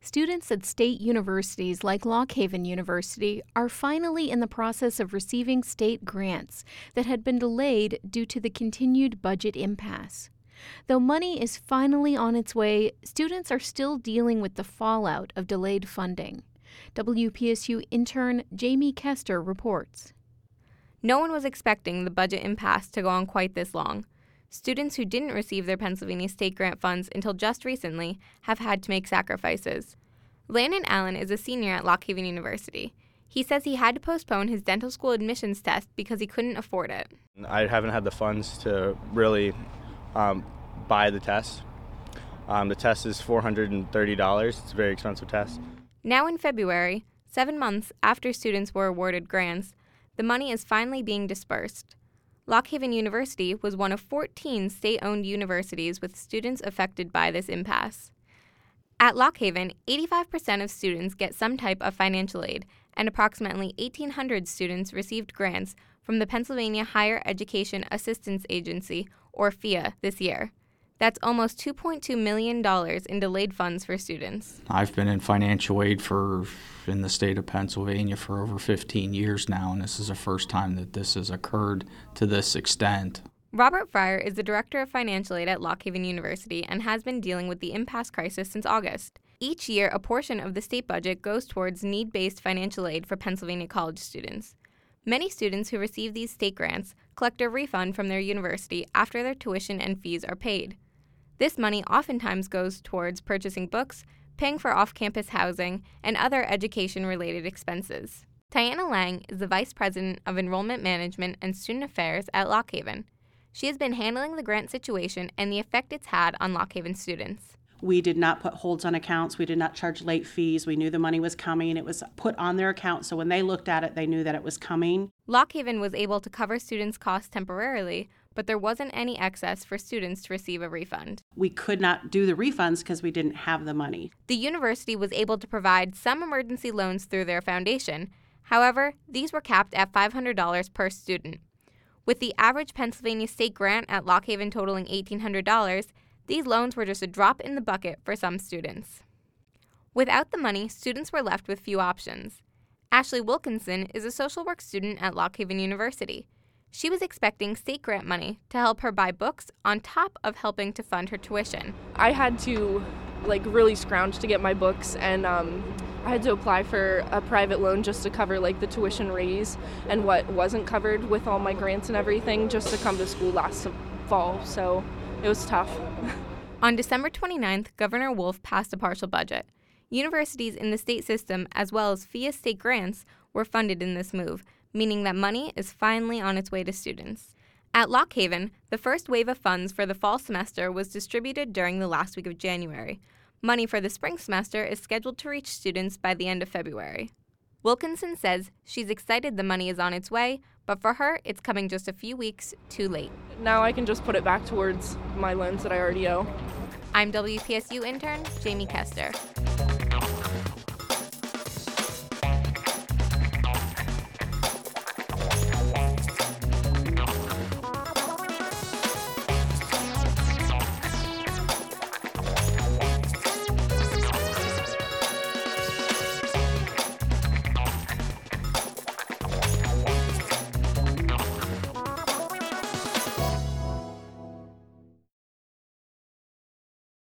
Students at state universities like Lock Haven University are finally in the process of receiving state grants that had been delayed due to the continued budget impasse. Though money is finally on its way, students are still dealing with the fallout of delayed funding. WPSU intern Jamie Kester reports. No one was expecting the budget impasse to go on quite this long. Students who didn't receive their Pennsylvania state grant funds until just recently have had to make sacrifices. Landon Allen is a senior at Lock Haven University. He says he had to postpone his dental school admissions test because he couldn't afford it. I haven't had the funds to really buy the test. The test is $430. It's a very expensive test. Now in February, 7 months after students were awarded grants, the money is finally being dispersed. Lock Haven University was one of 14 state-owned universities with students affected by this impasse. At Lock Haven, 85% of students get some type of financial aid, and approximately 1,800 students received grants from the Pennsylvania Higher Education Assistance Agency, or PHEAA, this year. That's almost $2.2 million in delayed funds for students. I've been in financial aid in the state of Pennsylvania for over 15 years now, and this is the first time that this has occurred to this extent. Robert Fryer is the director of financial aid at Lock Haven University and has been dealing with the impasse crisis since August. Each year, a portion of the state budget goes towards need-based financial aid for Pennsylvania college students. Many students who receive these state grants collect a refund from their university after their tuition and fees are paid. This money oftentimes goes towards purchasing books, paying for off-campus housing, and other education-related expenses. Tiana Lang is the Vice President of Enrollment Management and Student Affairs at Lock Haven. She has been handling the grant situation and the effect it's had on Lock Haven students. We did not put holds on accounts. We did not charge late fees. We knew the money was coming. It was put on their account, so when they looked at it, they knew that it was coming. Lock Haven was able to cover students' costs temporarily, but there wasn't any excess for students to receive a refund. We could not do the refunds because we didn't have the money. The university was able to provide some emergency loans through their foundation. However, these were capped at $500 per student. With the average Pennsylvania state grant at Lock Haven totaling $1,800, these loans were just a drop in the bucket for some students. Without the money, students were left with few options. Ashley Wilkinson is a social work student at Lock Haven University. She was expecting state grant money to help her buy books on top of helping to fund her tuition. I had to really scrounge to get my books, and I had to apply for a private loan just to cover the tuition raise and what wasn't covered with all my grants and everything just to come to school last fall, so it was tough. On December 29th, Governor Wolf passed a partial budget. Universities in the state system, as well as PHEAA state grants, were funded in this move, meaning that money is finally on its way to students. At Lock Haven, the first wave of funds for the fall semester was distributed during the last week of January. Money for the spring semester is scheduled to reach students by the end of February. Wilkinson says she's excited the money is on its way, but for her, it's coming just a few weeks too late. Now I can just put it back towards my loans that I already owe. I'm WPSU intern Jamie Kester.